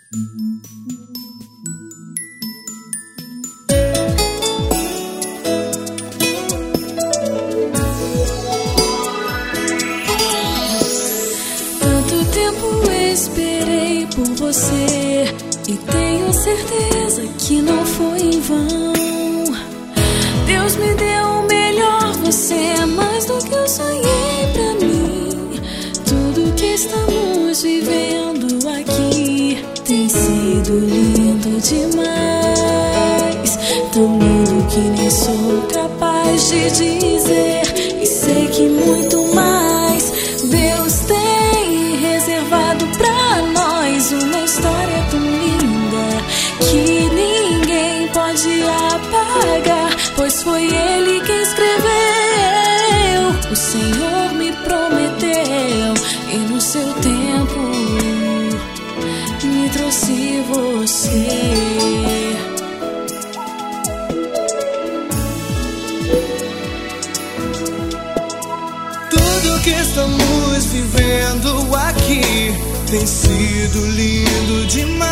Tanto tempo esperei por você e tenho certeza que não foi em vão. Deus me deu o melhor, você é mais do que eu sonhei pra mim. Tudo que estamos vivendo aqui tem sido lindo demais, tão lindo que nem sou capaz de dizer. E sei que muito mais Deus tem reservado pra nós, uma história tão linda que ninguém pode apagar, pois foi Ele quem escreveu. O Senhor me prometeu e no seu tempo me trouxe você. Tudo que estamos vivendo aqui tem sido lindo demais,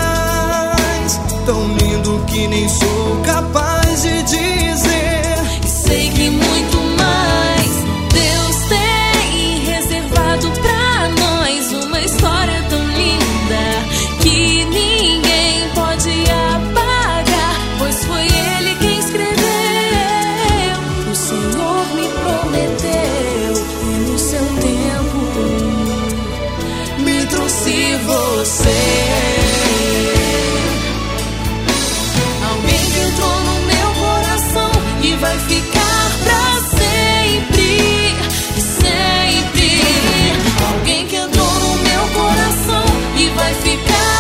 tão lindo que nem sou capaz de dizer. E sei que muito mais Deus tem reservado pra nós, uma história tão linda que ninguém pode apagar, pois foi Ele quem escreveu. O Senhor me prometeu e no seu tempo me trouxe você. Alguém que entrou no meu coração e vai ficar pra sempre, sempre. Alguém que entrou no meu coração e vai ficar